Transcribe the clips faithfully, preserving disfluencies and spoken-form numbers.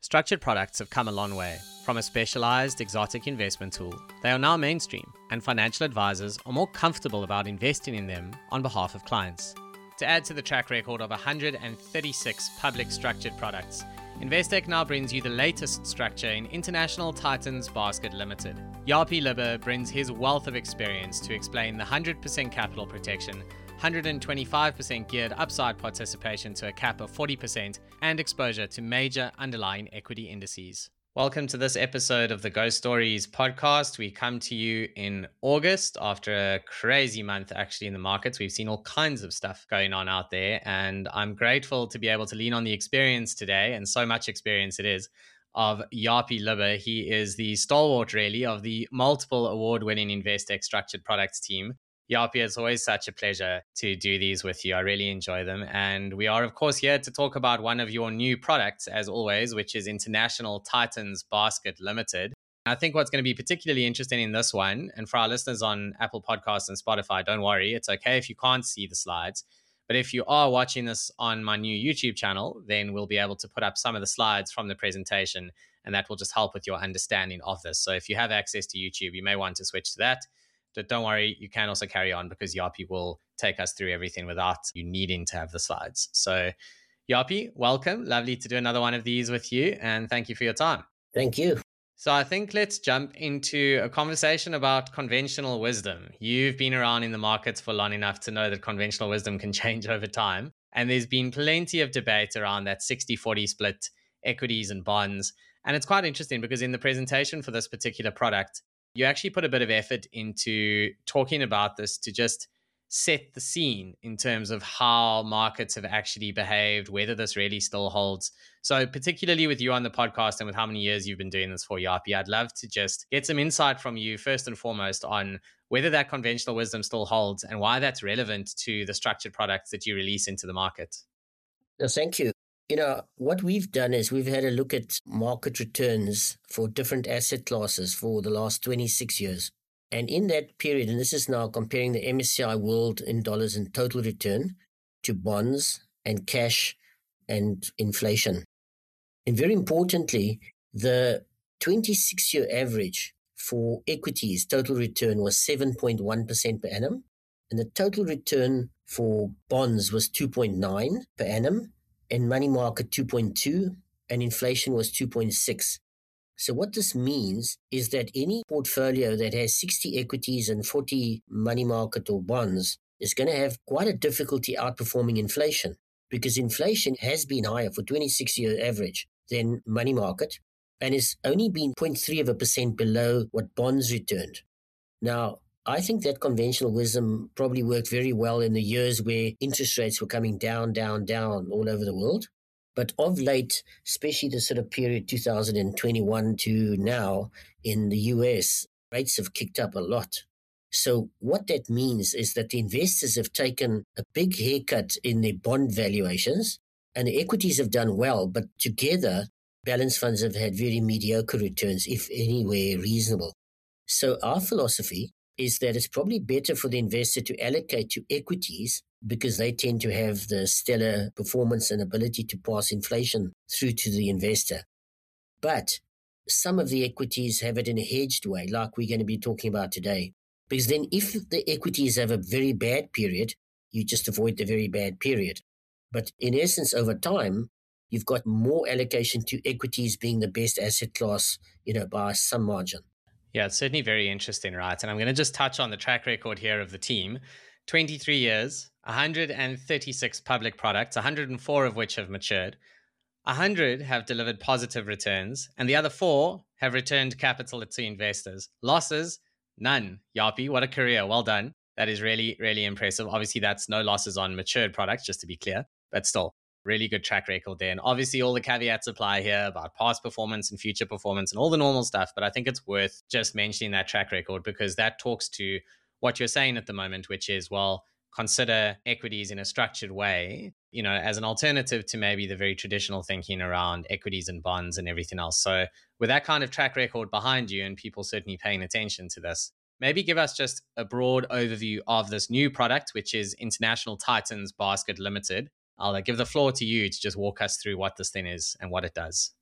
Structured products have come a long way. From a specialized exotic investment tool, they are now mainstream, and financial advisors are more comfortable about investing in them on behalf of clients. To add to the track record of one hundred thirty-six public structured products, Investec now brings you the latest structure in International Titans Basket Limited. Yapi Libbe brings his wealth of experience to explain the one hundred percent capital protection, one hundred twenty-five percent geared upside participation to a cap of forty percent, and exposure to major underlying equity indices. Welcome to this episode of the Ghost Stories podcast. We come to you in August after a crazy month actually in the markets. We've seen all kinds of stuff going on out there, and I'm grateful to be able to lean on the experience today, and so much experience it is, of Yapi Libbe. He is the stalwart really of the multiple award-winning Investec structured products team. Yapi, it's always such a pleasure to do these with you. I really enjoy them. And we are, of course, here to talk about one of your new products, as always, which is International Titans Basket Limited. I think what's going to be particularly interesting in this one, and for our listeners on Apple Podcasts and Spotify, don't worry, it's okay if you can't see the slides. But if you are watching this on my new YouTube channel, then we'll be able to put up some of the slides from the presentation, and that will just help with your understanding of this. So if you have access to YouTube, you may want to switch to that. But don't worry, you can also carry on because Yapi will take us through everything without you needing to have the slides. So Yapi, welcome. Lovely to do another one of these with you. And thank you for your time. Thank you. So I think let's jump into a conversation about conventional wisdom. You've been around in the markets for long enough to know that conventional wisdom can change over time. And there's been plenty of debate around that sixty forty split, equities and bonds. And it's quite interesting because in the presentation for this particular product, you actually put a bit of effort into talking about this to just set the scene in terms of how markets have actually behaved, whether this really still holds. So particularly with you on the podcast and with how many years you've been doing this for, Yapi, I'd love to just get some insight from you first and foremost on whether that conventional wisdom still holds and why that's relevant to the structured products that you release into the market. Well, thank you. You know, what we've done is we've had a look at market returns for different asset classes for the last twenty-six years. And in that period, and this is now comparing the M S C I World in dollars and total return to bonds and cash and inflation. And very importantly, the twenty-six-year average for equities total return was seven point one percent per annum. And the total return for bonds was two point nine per annum. And money market two point two, and inflation was two point six. So what this means is that any portfolio that has sixty equities and forty money market or bonds is going to have quite a difficulty outperforming inflation, because inflation has been higher for twenty-six-year average than money market and has only been zero point three of a percent below what bonds returned. Now, I think that conventional wisdom probably worked very well in the years where interest rates were coming down, down, down all over the world. But of late, especially the sort of period two thousand twenty-one to now in the U S, rates have kicked up a lot. So what that means is that the investors have taken a big haircut in their bond valuations, and the equities have done well, but together, balanced funds have had very mediocre returns, if anywhere reasonable. So our philosophy is that it's probably better for the investor to allocate to equities because they tend to have the stellar performance and ability to pass inflation through to the investor. But some of the equities have it in a hedged way, like we're going to be talking about today. Because then if the equities have a very bad period, you just avoid the very bad period. But in essence, over time, you've got more allocation to equities being the best asset class, you know, by some margin. Yeah, it's certainly very interesting, right? And I'm going to just touch on the track record here of the team. twenty-three years, one hundred thirty-six public products, one hundred four of which have matured. one hundred have delivered positive returns, and the other four have returned capital to investors. Losses, none. Yapi, what a career. Well done. That is really, really impressive. Obviously, that's no losses on matured products, just to be clear, but still. Really good track record there. And obviously all the caveats apply here about past performance and future performance and all the normal stuff. But I think it's worth just mentioning that track record because that talks to what you're saying at the moment, which is, well, consider equities in a structured way, you know, as an alternative to maybe the very traditional thinking around equities and bonds and everything else. So with that kind of track record behind you and people certainly paying attention to this, maybe give us just a broad overview of this new product, which is International Titans Basket Limited. I'll give the floor to you to just walk us through what this thing is and what it does.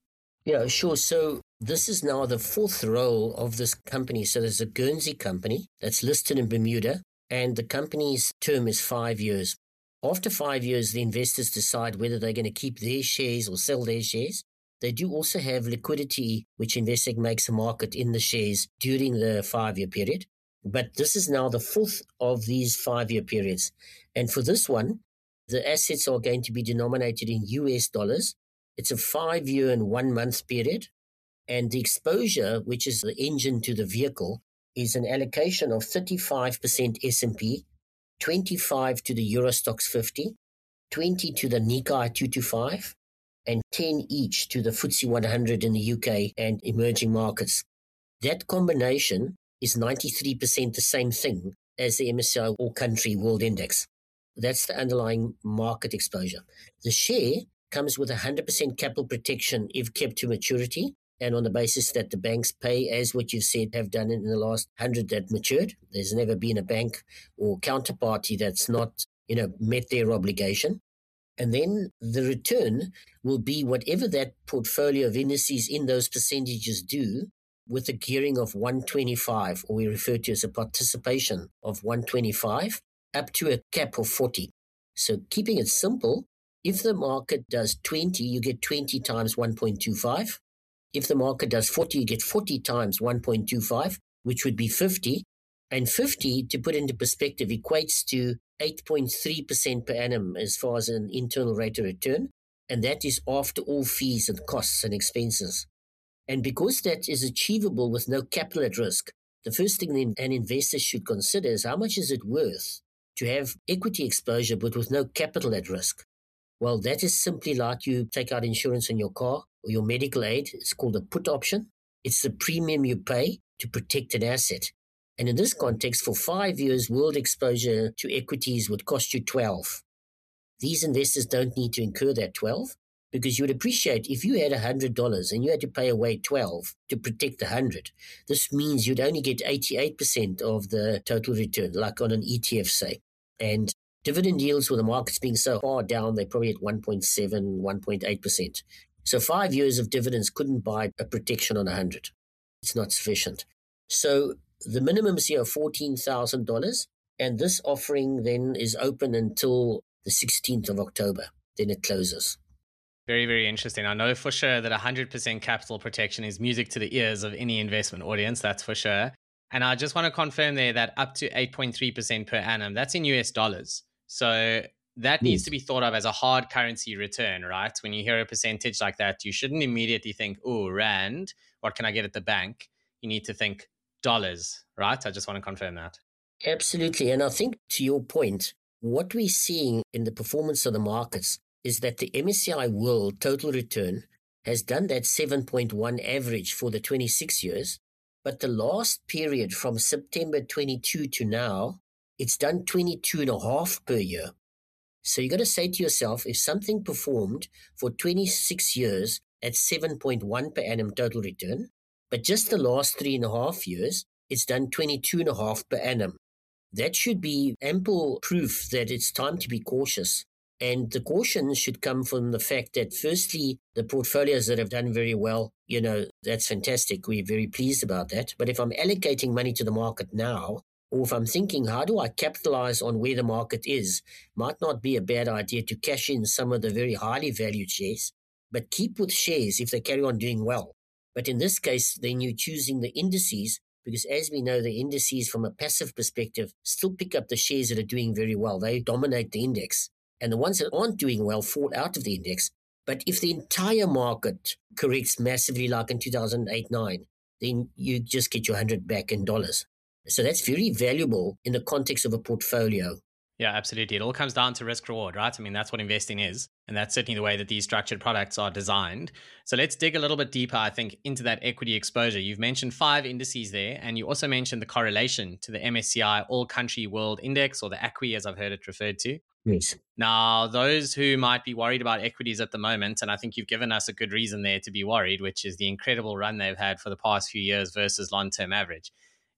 Yeah, sure. So this is now the fourth roll of this company. So there's a Guernsey company that's listed in Bermuda, and the company's term is five years. After five years, the investors decide whether they're going to keep their shares or sell their shares. They do also have liquidity, which Investec makes a market in the shares during the five-year period. But this is now the fourth of these five-year periods. And for this one, the assets are going to be denominated in U S dollars. It's a five-year and one-month period. And the exposure, which is the engine to the vehicle, is an allocation of thirty-five percent S and P, twenty-five to the Eurostoxx fifty, twenty to the Nikkei two twenty-five, and ten each to the F T S E one hundred in the U K and emerging markets. That combination is ninety-three percent the same thing as the M S C I All Country World Index. That's the underlying market exposure. The share comes with one hundred percent capital protection if kept to maturity, and on the basis that the banks pay, as what you've said, have done in the last one hundred that matured. There's never been a bank or counterparty that's not, you know, met their obligation. And then the return will be whatever that portfolio of indices in those percentages do, with a gearing of one twenty-five, or we refer to as a participation of one twenty-five, up to a cap of forty. So keeping it simple, if the market does twenty, you get twenty times one point two five. If the market does forty, you get forty times one point two five, which would be fifty. And fifty, to put into perspective, equates to eight point three percent per annum as far as an internal rate of return. And that is after all fees and costs and expenses. And because that is achievable with no capital at risk, the first thing an investor should consider is how much is it worth to have equity exposure but with no capital at risk. Well, that is simply like you take out insurance on your car or your medical aid. It's called a put option. It's the premium you pay to protect an asset. And in this context, for five years, world exposure to equities would cost you twelve. These investors don't need to incur that twelve, because you would appreciate if you had one hundred dollars and you had to pay away twelve to protect the one hundred, this means you'd only get eighty-eight percent of the total return, like on an E T F, say. And dividend yields, with the markets being so far down, they're probably at one point seven, one point eight percent. So five years of dividends couldn't buy a protection on one hundred. It's not sufficient. So the minimums here are fourteen thousand dollars, and this offering then is open until the sixteenth of October. Then it closes. Very, very interesting. I know for sure that one hundred percent capital protection is music to the ears of any investment audience, that's for sure. And I just want to confirm there that up to eight point three percent per annum, that's in U S dollars. So that needs to be thought of as a hard currency return, right? When you hear a percentage like that, you shouldn't immediately think, oh, rand, what can I get at the bank? You need to think dollars, right? I just want to confirm that. Absolutely. And I think to your point, what we're seeing in the performance of the markets is that the M S C I World Total Return has done that seven point one average for the twenty-six years, but the last period from September twenty-two to now, it's done twenty-two and a half per year. So you got to say to yourself, if something performed for twenty-six years at seven point one per annum total return, but just the last three and a half years, it's done twenty-two and a half per annum. That should be ample proof that it's time to be cautious. And the caution should come from the fact that, firstly, the portfolios that have done very well, you know, that's fantastic. We're very pleased about that. But if I'm allocating money to the market now, or if I'm thinking, how do I capitalize on where the market is, might not be a bad idea to cash in some of the very highly valued shares, but keep with shares if they carry on doing well. But in this case, then you're choosing the indices, because as we know, the indices from a passive perspective still pick up the shares that are doing very well. They dominate the index. And the ones that aren't doing well fall out of the index. But if the entire market corrects massively, like in two thousand eight nine, then you just get your one hundred back in dollars. So that's very valuable in the context of a portfolio. Yeah, absolutely. It all comes down to risk reward, right? I mean, that's what investing is. And that's certainly the way that these structured products are designed. So let's dig a little bit deeper, I think, into that equity exposure. You've mentioned five indices there, and you also mentioned the correlation to the M S C I All Country World Index, or the A C W I, as I've heard it referred to. Yes. Now, those who might be worried about equities at the moment, and I think you've given us a good reason there to be worried, which is the incredible run they've had for the past few years versus long-term average.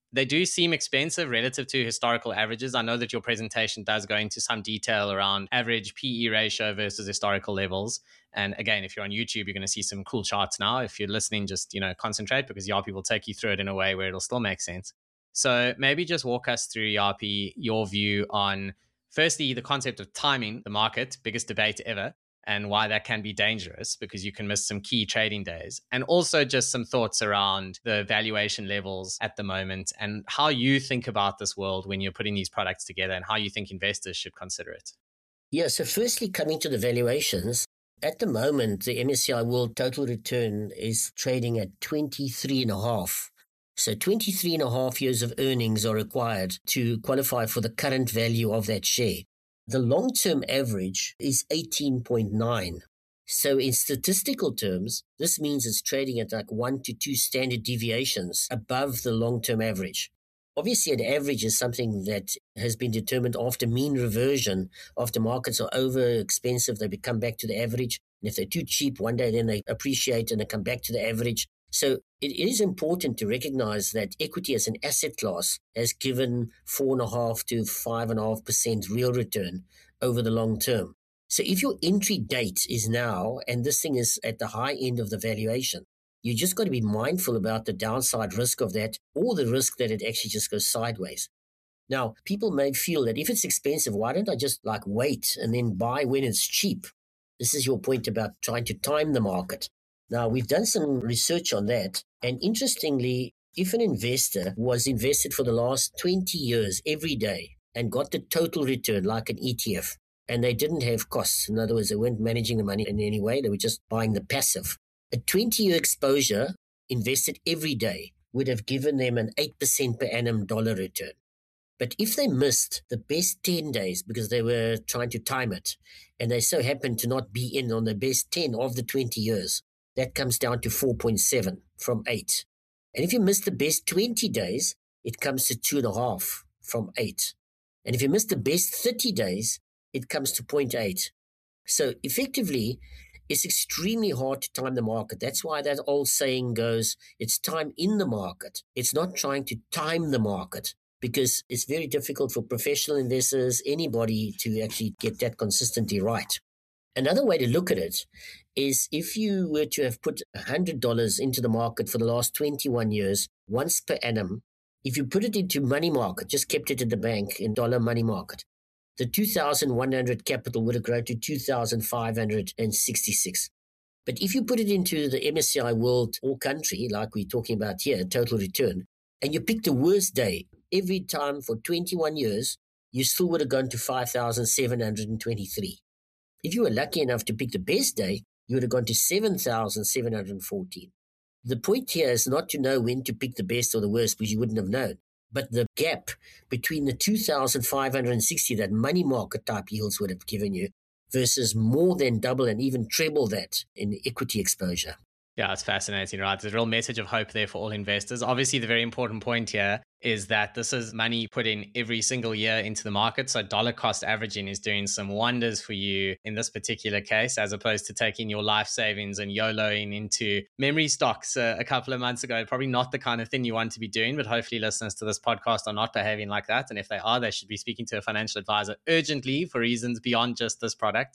They do seem expensive relative to historical averages. I know that your presentation does go into some detail around average P E ratio versus historical levels. And again, if you're on YouTube, you're going to see some cool charts now. If you're listening, just, you know, concentrate, because Yapi will take you through it in a way where it'll still make sense. So maybe just walk us through, Yapi, your view on, firstly, the concept of timing the market, biggest debate ever, and why that can be dangerous because you can miss some key trading days. And also just some thoughts around the valuation levels at the moment and how you think about this world when you're putting these products together and how you think investors should consider it. Yeah, so firstly, coming to the valuations, at the moment, the M S C I World Total Return is trading at twenty-three and a half. So twenty-three and a half years of earnings are required to qualify for the current value of that share. The long-term average is eighteen point nine. So in statistical terms, this means it's trading at like one to two standard deviations above the long-term average. Obviously, an average is something that has been determined after mean reversion. After markets are over expensive, they become back to the average. And if they're too cheap, one day then they appreciate and they come back to the average. So it is important to recognize that equity as an asset class has given four and a half to five and a half percent real return over the long term. So if your entry date is now, and this thing is at the high end of the valuation, you just got to be mindful about the downside risk of that, or the risk that it actually just goes sideways. Now, people may feel that if it's expensive, why don't I just like wait and then buy when it's cheap? This is your point about trying to time the market. Now, we've done some research on that. And interestingly, if an investor was invested for the last twenty years every day and got the total return like an E T F, and they didn't have costs, in other words, they weren't managing the money in any way, they were just buying the passive, a twenty-year exposure invested every day would have given them an eight percent per annum dollar return. But if they missed the best ten days because they were trying to time it, and they so happened to not be in on the best ten of the twenty years, that comes down to four point seven from eight. And if you miss the best twenty days, it comes to two point five from eight. And if you miss the best thirty days, it comes to zero point eight. So effectively, it's extremely hard to time the market. That's why that old saying goes, it's time in the market. It's not trying to time the market, because it's very difficult for professional investors, anybody, to actually get that consistently right. Another way to look at it is if you were to have put one hundred dollars into the market for the last twenty-one years, once per annum, if you put it into money market, just kept it in the bank in dollar money market, the two thousand one hundred capital would have grown to two thousand five hundred sixty-six. But if you put it into the M S C I World or country, like we're talking about here, total return, and you pick the worst day every time for twenty-one years, you still would have gone to five thousand seven hundred twenty-three. If you were lucky enough to pick the best day, you would have gone to seven thousand seven hundred fourteen. The point here is not to know when to pick the best or the worst, because you wouldn't have known. But the gap between the two thousand five hundred sixty that money market type yields would have given you versus more than double and even treble that in equity exposure. Yeah, it's fascinating, right? There's a real message of hope there for all investors. Obviously, the very important point here is that this is money put in every single year into the market. So dollar cost averaging is doing some wonders for you in this particular case, as opposed to taking your life savings and YOLOing into memory stocks uh, a couple of months ago. Probably not the kind of thing you want to be doing, but hopefully listeners to this podcast are not behaving like that. And if they are, they should be speaking to a financial advisor urgently for reasons beyond just this product.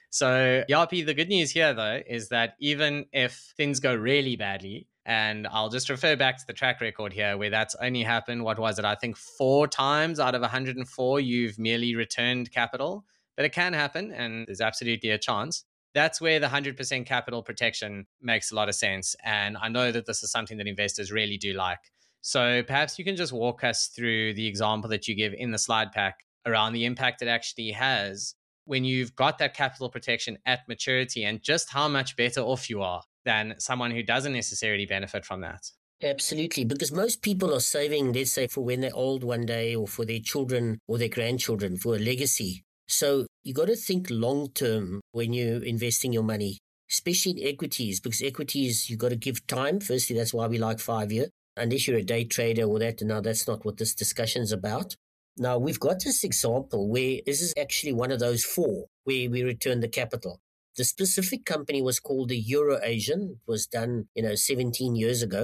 So Yapi, the good news here, though, is that even if things go really badly, and I'll just refer back to the track record here where that's only happened, what was it? I think four times out of one hundred four, you've merely returned capital, but it can happen and there's absolutely a chance. That's where the one hundred percent capital protection makes a lot of sense. And I know that this is something that investors really do like. So perhaps you can just walk us through the example that you give in the slide pack around the impact it actually has when you've got that capital protection at maturity, and just how much better off you are than someone who doesn't necessarily benefit from that. Absolutely, because most people are saving, let's say, for when they're old one day, or for their children or their grandchildren, for a legacy. So you got to think long term when you're investing your money, especially in equities, because equities, you got to give time. Firstly, that's why we like five year, unless you're a day trader or that. Now, that's not what this discussion is about. Now, we've got this example where this is actually one of those four where we return the capital. The specific company was called the Euro Asian. It was done, you know, seventeen years ago.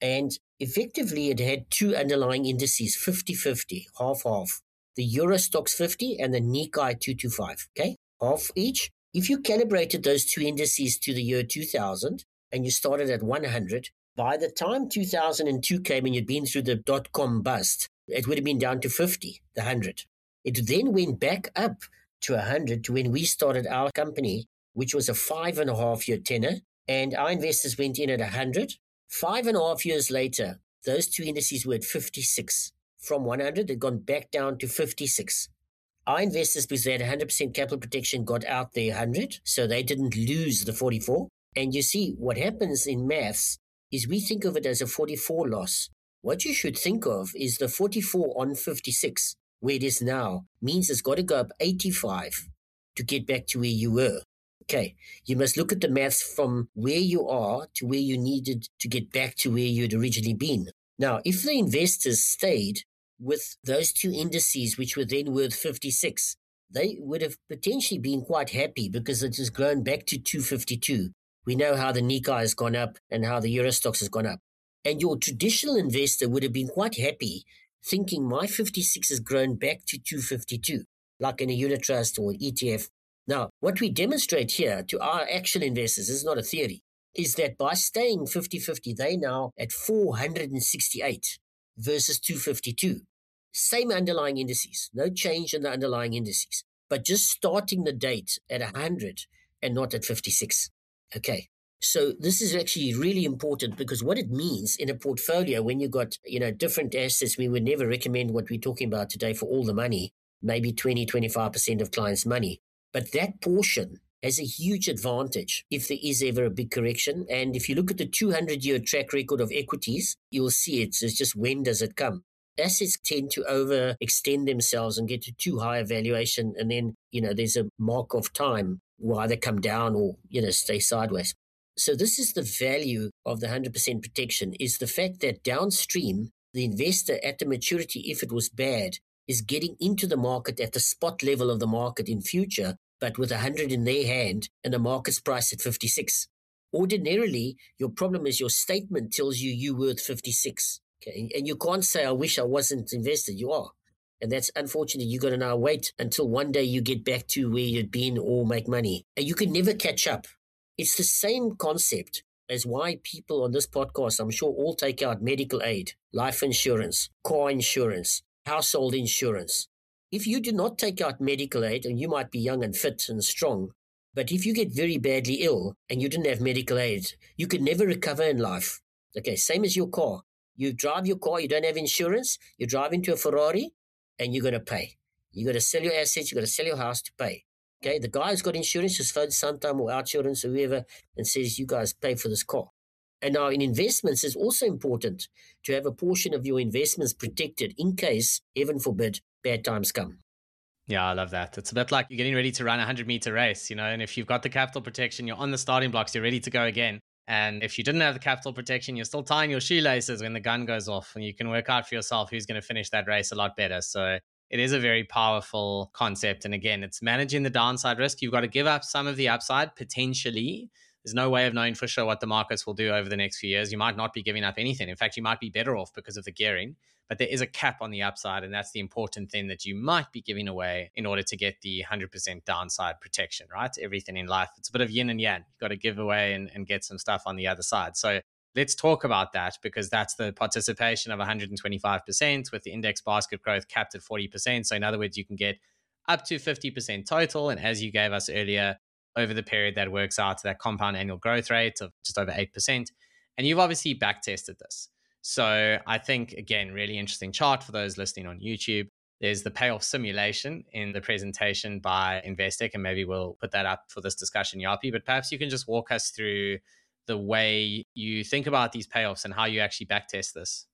And effectively, it had two underlying indices, fifty-fifty, half-half. The Euro Stoxx fifty and the Nikkei two twenty-five, okay? Half each. If you calibrated those two indices to the year two thousand and you started at one hundred, by the time two thousand two came and you'd been through the dot-com bust, it would have been down to fifty, the one hundred. It then went back up to one hundred to when we started our company, which was a five and a half year tenor, and our investors went in at one hundred. Five and a half years later, those two indices were at fifty-six. From one hundred, they'd gone back down to fifty-six. Our investors, because they had one hundred percent capital protection, got out their one hundred, so they didn't lose the forty-four. And you see, what happens in maths is we think of it as a forty-four loss. What you should think of is the forty-four on fifty-six, where it is now, means it's got to go up eighty-five to get back to where you were. Okay, you must look at the maths from where you are to where you needed to get back to where you'd originally been. Now, if the investors stayed with those two indices, which were then worth fifty-six, they would have potentially been quite happy because it has grown back to two fifty-two. We know how the Nikkei has gone up and how the Euro Stoxx has gone up. And your traditional investor would have been quite happy thinking my fifty-six has grown back to two fifty-two, like in a unit trust or E T F. Now, what we demonstrate here to our actual investors, this is not a theory, is that by staying fifty-fifty, they now at four hundred sixty-eight versus two fifty-two. Same underlying indices, no change in the underlying indices, but just starting the date at one hundred and not at fifty-six. Okay, so this is actually really important because what it means in a portfolio when you've got, you know, different assets, we would never recommend what we're talking about today for all the money, maybe twenty, twenty-five percent of clients' money. But that portion has a huge advantage if there is ever a big correction. And if you look at the two hundred year track record of equities, you'll see it. It's just when does it come? Assets tend to overextend themselves and get to too high a valuation. And then, you know, there's a mark of time will either come down or, you know, stay sideways. So this is the value of the one hundred percent protection, is the fact that downstream, the investor at the maturity, if it was bad, is getting into the market at the spot level of the market in future, but with one hundred in their hand and the market's price at fifty-six. Ordinarily, your problem is your statement tells you you're worth fifty-six. Okay? And you can't say, I wish I wasn't invested. You are. And that's unfortunate. You've got to now wait until one day you get back to where you'd been or make money. And you can never catch up. It's the same concept as why people on this podcast, I'm sure, all take out medical aid, life insurance, car insurance, household insurance. If you do not take out medical aid, and you might be young and fit and strong, but if you get very badly ill and you didn't have medical aid, you could never recover in life. Okay, same as your car. You drive your car, you don't have insurance, you drive into a Ferrari, and you're going to pay. You've got to sell your assets, you've got to sell your house to pay. Okay, the guy who's got insurance just phones Santam or Outsurance or whoever and says, you guys pay for this car. And now in investments, it's also important to have a portion of your investments protected in case, heaven forbid, bad times come. Yeah, I love that. It's a bit like you're getting ready to run a hundred meter race, you know, and if you've got the capital protection, you're on the starting blocks, you're ready to go again. And if you didn't have the capital protection, you're still tying your shoelaces when the gun goes off, and you can work out for yourself who's going to finish that race a lot better. So it is a very powerful concept. And again, it's managing the downside risk. You've got to give up some of the upside potentially. There's no way of knowing for sure what the markets will do over the next few years. You might not be giving up anything. In fact, you might be better off because of the gearing, but there is a cap on the upside. And that's the important thing that you might be giving away in order to get the one hundred percent downside protection, right? Everything in life, it's a bit of yin and yang. You've got to give away and, and get some stuff on the other side. So let's talk about that, because that's the participation of one hundred twenty-five percent with the index basket growth capped at forty percent. So in other words, you can get up to fifty percent total. And as you gave us earlier, over the period that works out to that compound annual growth rate of just over eight percent. And you've obviously back tested this. So I think, again, really interesting chart for those listening on YouTube. There's the payoff simulation in the presentation by Investec, and maybe we'll put that up for this discussion, Yapi. But perhaps you can just walk us through the way you think about these payoffs and how you actually back test this.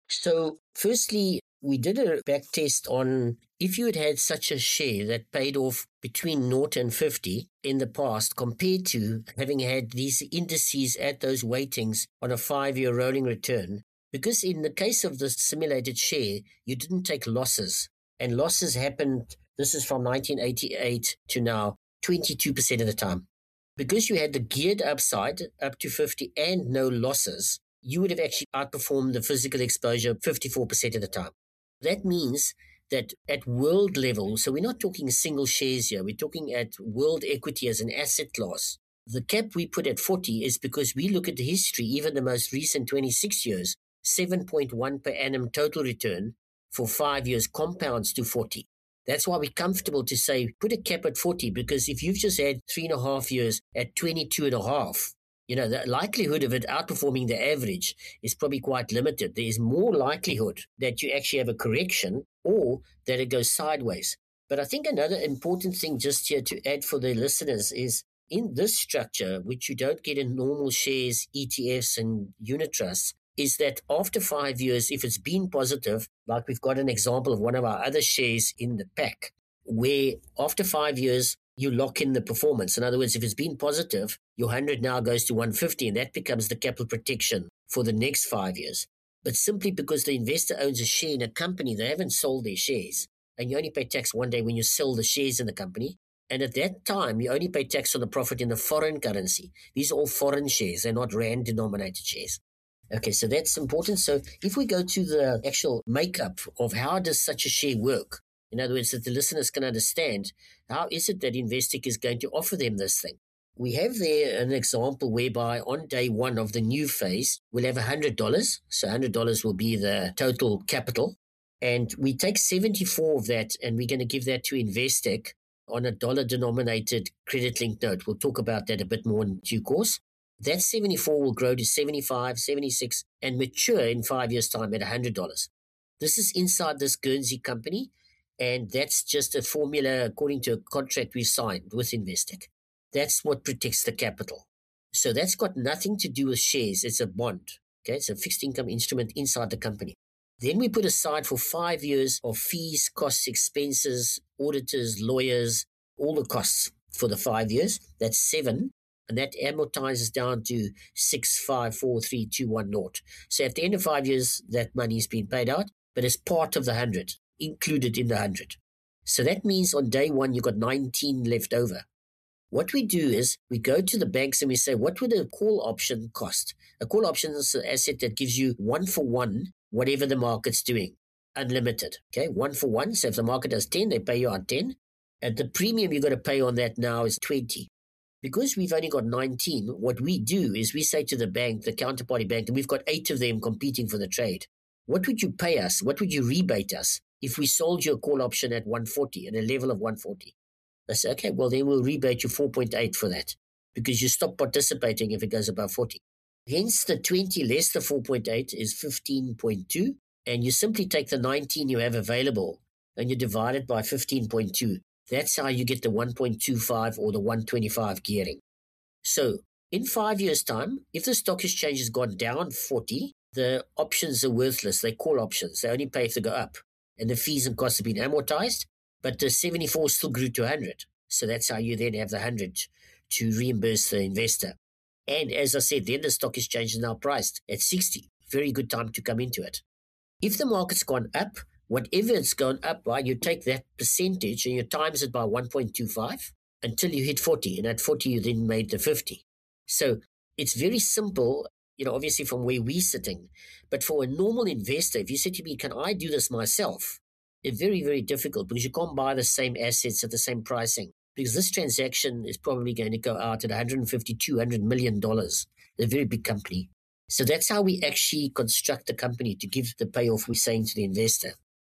So firstly, we did a back test on if you had had such a share that paid off between zero and fifty in the past compared to having had these indices at those weightings on a five-year rolling return. Because in the case of the simulated share, you didn't take losses. And losses happened, this is from nineteen eighty-eight to now, twenty-two percent of the time. Because you had the geared upside up to fifty and no losses, you would have actually outperformed the physical exposure fifty-four percent of the time. That means that at world level, so we're not talking single shares here, we're talking at world equity as an asset class. The cap we put at forty is because we look at the history, even the most recent twenty-six years, seven point one per annum total return for five years compounds to forty. That's why we're comfortable to say, put a cap at forty, because if you've just had three and a half years at twenty-two and a half, you know, the likelihood of it outperforming the average is probably quite limited. There is more likelihood that you actually have a correction or that it goes sideways. But I think another important thing just here to add for the listeners is in this structure, which you don't get in normal shares, E T Fs and unit trusts, is that after five years, if it's been positive, like we've got an example of one of our other shares in the pack, where after five years, you lock in the performance. In other words, if it's been positive, your one hundred now goes to one hundred fifty, and that becomes the capital protection for the next five years. But simply because the investor owns a share in a company, they haven't sold their shares. And you only pay tax one day when you sell the shares in the company. And at that time, you only pay tax on the profit in the foreign currency. These are all foreign shares. They're not rand-denominated shares. Okay, so that's important. So if we go to the actual makeup of how does such a share work, in other words, that the listeners can understand, how is it that Investec is going to offer them this thing? We have there an example whereby on day one of the new phase, we'll have one hundred dollars. So one hundred dollars will be the total capital. And we take seventy-four of that and we're going to give that to Investec on a dollar-denominated credit-linked note. We'll talk about that a bit more in due course. That seventy-four will grow to seventy-five, seventy-six, and mature in five years' time at one hundred dollars. This is inside this Guernsey company, and that's just a formula according to a contract we signed with Investec. That's what protects the capital. So that's got nothing to do with shares. It's a bond. Okay, it's a fixed income instrument inside the company. Then we put aside for five years of fees, costs, expenses, auditors, lawyers, all the costs for the five years. That's seven. And that amortizes down to six, five, four, three, two, one, naught. So at the end of five years, that money is being paid out, but as part of the one hundred, included in the one hundred. So that means on day one, you've got nineteen left over. What we do is we go to the banks and we say, what would a call option cost? A call option is an asset that gives you one for one, whatever the market's doing, unlimited. Okay, one for one. So if the market does ten, they pay you out ten. And the premium you've got to pay on that now is twenty. Because we've only got nineteen, what we do is we say to the bank, the counterparty bank, and we've got eight of them competing for the trade. What would you pay us? What would you rebate us if we sold you a call option at one forty, at a level of one forty? I say, okay, well, then we'll rebate you four point eight for that because you stop participating if it goes above forty. Hence, the twenty less the four point eight is fifteen point two, and you simply take the nineteen you have available and you divide it by fifteen point two. That's how you get the one point two five or the one twenty-five gearing. So in five years' time, if the stock exchange has gone down forty, the options are worthless. They call options. They only pay if they go up. And the fees and costs have been amortized, but the seventy-four still grew to one hundred. So that's how you then have the one hundred to reimburse the investor. And as I said, then the stock exchange is now priced at sixty. Very good time to come into it. If the market's gone up, whatever it's gone up by, you take that percentage and you times it by one point two five until you hit forty. And at forty, you then made the fifty. So it's very simple, you know, obviously from where we're sitting. But for a normal investor, if you say to me, can I do this myself? It's very, very difficult because you can't buy the same assets at the same pricing. Because this transaction is probably going to go out at one hundred fifty, two hundred million dollars. A very big company. So that's how we actually construct the company to give the payoff we're saying to the investor.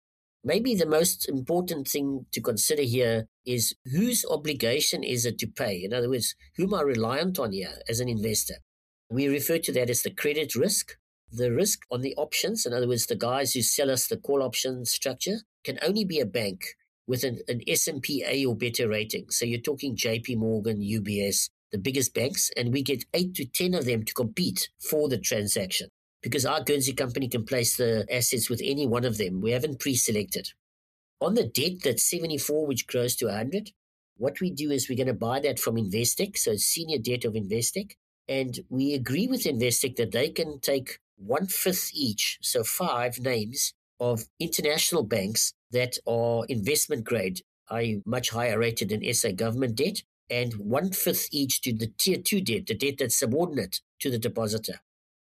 Maybe the most important thing to consider here is whose obligation is it to pay? In other words, who am I reliant on here as an investor? We refer to that as the credit risk. The risk on the options, in other words, the guys who sell us the call option structure, can only be a bank with an, an S and P A or better rating. So you're talking J P Morgan, U B S, the biggest banks, and we get eight to ten of them to compete for the transaction. Because our Guernsey company can place the assets with any one of them. We haven't pre-selected. On the debt that's seventy-four, which grows to one hundred, what we do is we're going to buy that from Investec, so it's senior debt of Investec, and we agree with Investec that they can take one-fifth each, so five names of international banks that are investment grade, that is much higher rated than S A government debt, and one-fifth each to the tier two debt, the debt that's subordinate to the depositor.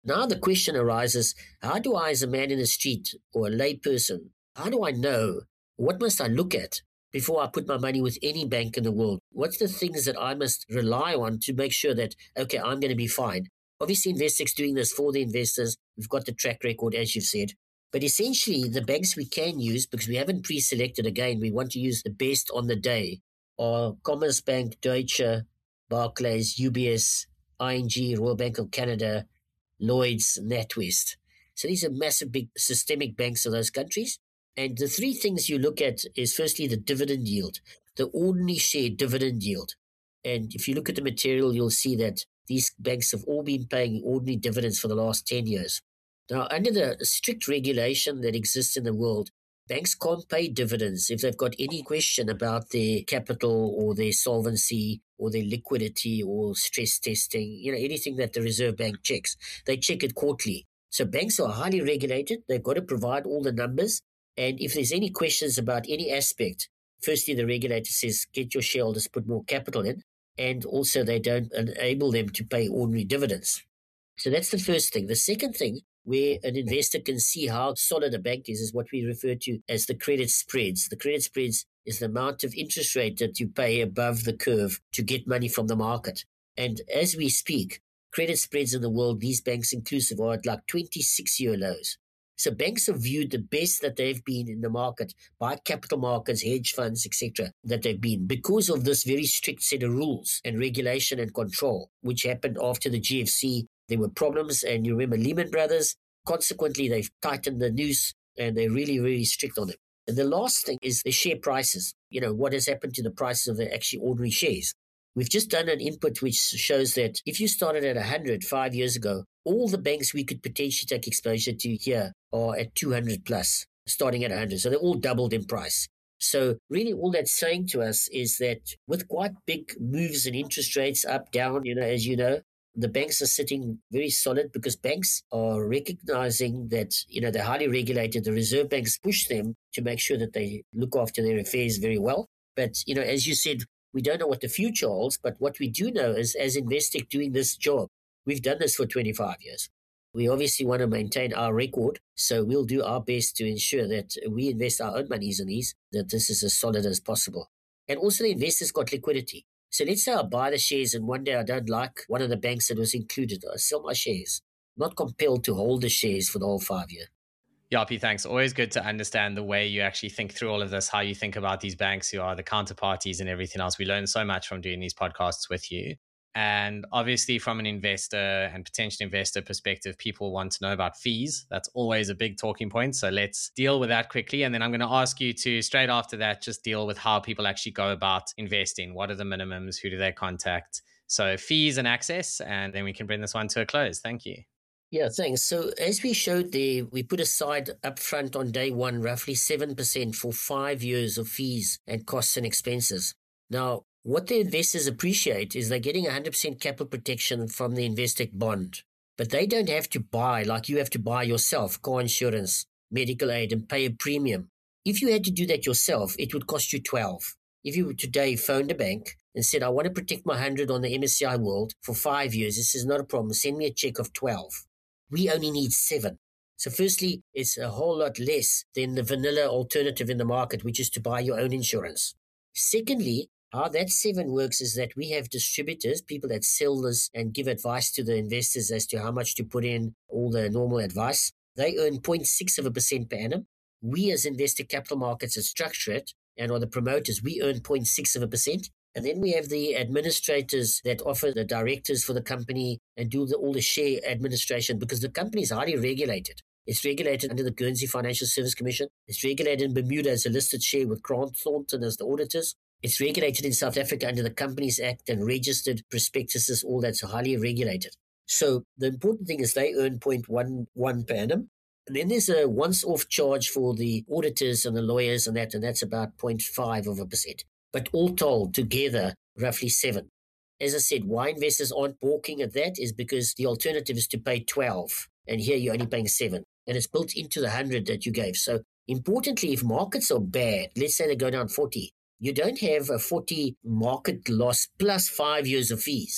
Now the question arises, how do I, as a man in the street or a lay person, how do I know, what must I look at before I put my money with any bank in the world? What's the things that I must rely on to make sure that, okay, I'm going to be fine? Obviously, Investec's doing this for the investors. We've got the track record, as you've said. But essentially, the banks we can use, because we haven't pre-selected again, we want to use the best on the day, are Commerzbank, Deutsche, Barclays, U B S, I N G, Royal Bank of Canada, Lloyds, NatWest. So these are massive, big systemic banks of those countries. And the three things you look at is firstly the dividend yield, the ordinary share dividend yield. And if you look at the material, you'll see that these banks have all been paying ordinary dividends for the last ten years. Now, under the strict regulation that exists in the world, banks can't pay dividends if they've got any question about their capital or their solvency or their liquidity or stress testing, you know, anything that the Reserve Bank checks. They check it quarterly. So banks are highly regulated. They've got to provide all the numbers. And if there's any questions about any aspect, firstly, the regulator says, get your shareholders put more capital in. And also they don't enable them to pay ordinary dividends. So that's the first thing. The second thing, where an investor can see how solid a bank is, is what we refer to as the credit spreads. The credit spreads is the amount of interest rate that you pay above the curve to get money from the market. And as we speak, credit spreads in the world, these banks inclusive, are at like twenty-six-year lows. So banks have viewed the best that they've been in the market by capital markets, hedge funds, et cetera, that they've been because of this very strict set of rules and regulation and control, which happened after the G F C. There were problems, and you remember Lehman Brothers. Consequently, they've tightened the noose, and they're really, really strict on it. And the last thing is the share prices. You know, what has happened to the prices of the actually ordinary shares. We've just done an input which shows that if you started at one hundred five years ago, all the banks we could potentially take exposure to here are at two hundred plus, starting at one hundred. So they're all doubled in price. So really all that's saying to us is that with quite big moves in interest rates up, down, you know, as you know, the banks are sitting very solid because banks are recognizing that, you know, they're highly regulated. The Reserve Banks push them to make sure that they look after their affairs very well. But, you know, as you said, we don't know what the future holds. But what we do know is, as Investec doing this job, we've done this for twenty-five years. We obviously want to maintain our record. So we'll do our best to ensure that we invest our own monies in these, that this is as solid as possible. And also the investors got liquidity. So let's say I buy the shares and one day I don't like one of the banks that was included. I sell my shares. I'm not compelled to hold the shares for the whole five year. Yapi, thanks. Always good to understand the way you actually think through all of this, how you think about these banks who are the counterparties and everything else. We learn so much from doing these podcasts with you. And obviously from an investor and potential investor perspective, people want to know about fees. That's always a big talking point. So let's deal with that quickly. And then I'm going to ask you to, straight after that, just deal with how people actually go about investing. What are the minimums? Who do they contact? So fees and access, and then we can bring this one to a close. Thank you. Yeah, thanks. So as we showed there, we put aside upfront on day one, roughly seven percent for five years of fees and costs and expenses. Now, what the investors appreciate is they're getting one hundred percent capital protection from the Investec bond. But they don't have to buy like you have to buy yourself, car insurance, medical aid, and pay a premium. If you had to do that yourself, it would cost you twelve. If you today phoned a bank and said, I want to protect my one hundred on the M S C I World for five years, this is not a problem, send me a check of twelve. We only need seven. So firstly, it's a whole lot less than the vanilla alternative in the market, which is to buy your own insurance. Secondly, how that seven works is that we have distributors, people that sell this and give advice to the investors as to how much to put in, all the normal advice. They earn zero point six of a percent per annum. We as Investec Capital Markets that structure it and are the promoters, we earn zero point six of a percent. And then we have the administrators that offer the directors for the company and do the, all the share administration because the company is highly regulated. It's regulated under the Guernsey Financial Service Commission. It's regulated in Bermuda as a listed share with Grant Thornton as the auditors. It's regulated in South Africa under the Companies Act and registered prospectuses, all that's highly regulated. So the important thing is they earn zero point one one per annum. And then there's a once-off charge for the auditors and the lawyers and that, and that's about zero point five of a percent. But all told, together, roughly seven. As I said, why investors aren't balking at that is because the alternative is to pay twelve, and here you're only paying seven. And it's built into the one hundred that you gave. So importantly, if markets are bad, let's say they go down forty, you don't have a forty market loss plus five years of fees.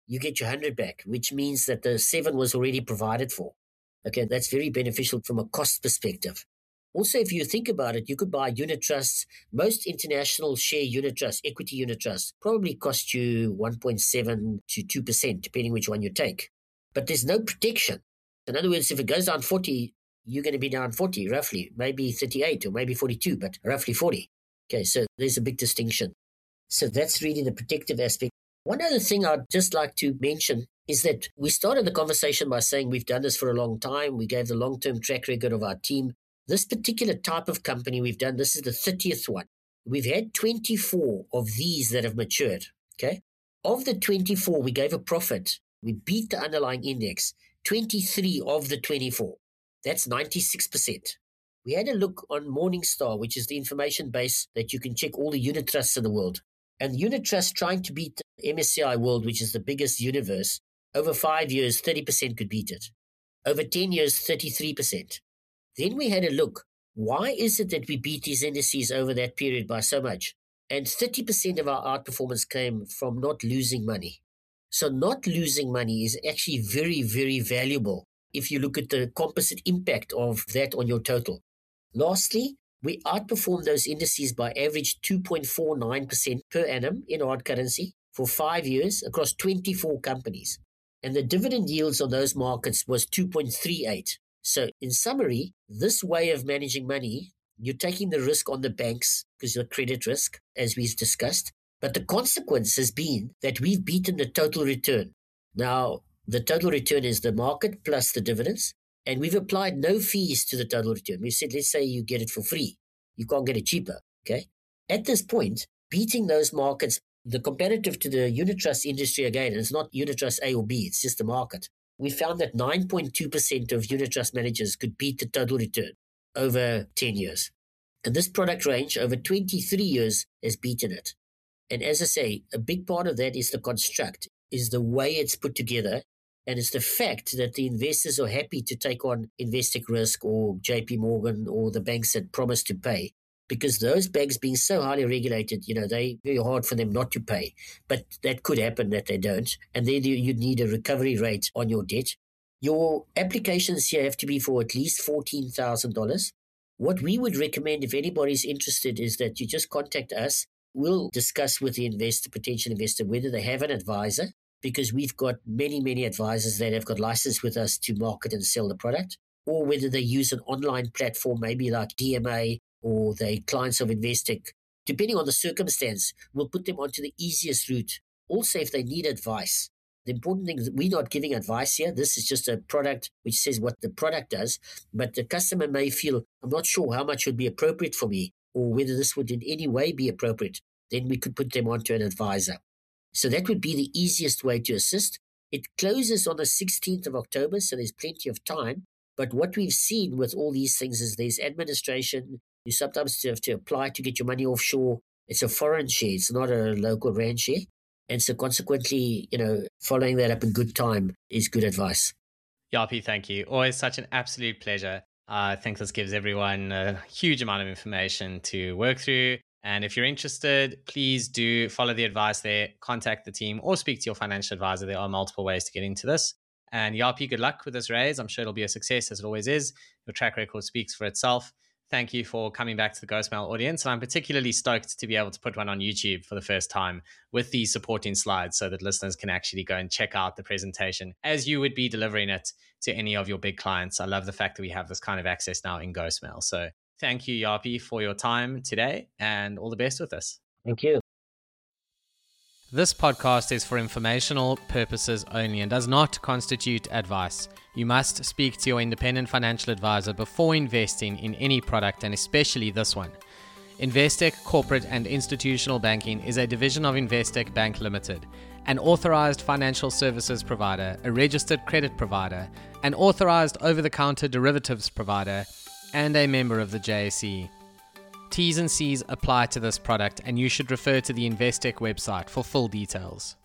you get your one hundred back, which means that the seven was already provided for. Okay, that's very beneficial from a cost perspective. Also, if you think about it, you could buy unit trusts. Most international share unit trusts, equity unit trusts, probably cost you one point seven to two percent, depending which one you take. But there's no protection. In other words, if it goes down forty, you're going to be down forty, roughly, maybe thirty-eight or maybe forty-two, but roughly forty. Okay, so there's a big distinction. So that's really the protective aspect. One other thing I'd just like to mention is that we started the conversation by saying we've done this for a long time. We gave the long-term track record of our team. This particular type of company we've done, this is the thirtieth one. We've had twenty-four of these that have matured, okay? Of the twenty-four, we gave a profit. We beat the underlying index, twenty-three of the twenty-four. That's ninety-six percent. We had a look on Morningstar, which is the information base that you can check all the unit trusts in the world. And unit trusts trying to beat the M S C I World, which is the biggest universe, over five years, thirty percent could beat it. Over ten years, thirty-three percent. Then we had a look, why is it that we beat these indices over that period by so much? And thirty percent of our outperformance came from not losing money. So not losing money is actually very, very valuable if you look at the composite impact of that on your total. Lastly, we outperformed those indices by average two point four nine percent per annum in hard currency for five years across twenty-four companies. And the dividend yields on those markets was two point three eight. So in summary, this way of managing money, you're taking the risk on the banks because of credit risk, as we've discussed. But the consequence has been that we've beaten the total return. Now, the total return is the market plus the dividends, and we've applied no fees to the total return. We said, let's say you get it for free. You can't get it cheaper, okay? At this point, beating those markets, the comparative to the unit trust industry, again, it's not unit trust A or B, it's just the market. We found that nine point two percent of unit trust managers could beat the total return over ten years. And this product range over twenty-three years has beaten it. And as I say, a big part of that is the construct, is the way it's put together. And it's the fact that the investors are happy to take on Investec Risk or J P Morgan or the banks that promise to pay. Because those banks being so highly regulated, you know, they're very hard for them not to pay. But that could happen that they don't. And then you need a recovery rate on your debt. Your applications here have to be for at least fourteen thousand dollars. What we would recommend if anybody's interested is that you just contact us. We'll discuss with the investor, potential investor, whether they have an advisor, because we've got many, many advisors that have got license with us to market and sell the product, or whether they use an online platform, maybe like D M A, or they clients of Investec. Depending on the circumstance, we'll put them onto the easiest route. Also, if they need advice. The important thing is that we're not giving advice here. This is just a product which says what the product does, but the customer may feel, I'm not sure how much would be appropriate for me, or whether this would in any way be appropriate. Then we could put them onto an advisor. So that would be the easiest way to assist. It closes on the sixteenth of October, so there's plenty of time. But what we've seen with all these things is there's administration. You sometimes have to apply to get your money offshore. It's a foreign share. It's not a local rand share. And so consequently, you know, following that up in good time is good advice. Yapi, thank you. Always such an absolute pleasure. Uh, I think this gives everyone a huge amount of information to work through. And if you're interested, please do follow the advice there, contact the team or speak to your financial advisor. There are multiple ways to get into this. And Yapi, good luck with this raise. I'm sure it'll be a success as it always is. Your track record speaks for itself. Thank you for coming back to the GhostMail audience. And I'm particularly stoked to be able to put one on YouTube for the first time with these supporting slides so that listeners can actually go and check out the presentation as you would be delivering it to any of your big clients. I love the fact that we have this kind of access now in GhostMail. So thank you, Yapi, for your time today and all the best with this. Thank you. This podcast is for informational purposes only and does not constitute advice. You must speak to your independent financial advisor before investing in any product, and especially this one. Investec Corporate and Institutional Banking is a division of Investec Bank Limited, an authorized financial services provider, a registered credit provider, an authorized over-the-counter derivatives provider, and a member of the J S E. T's and C's apply to this product, and you should refer to the Investec website for full details.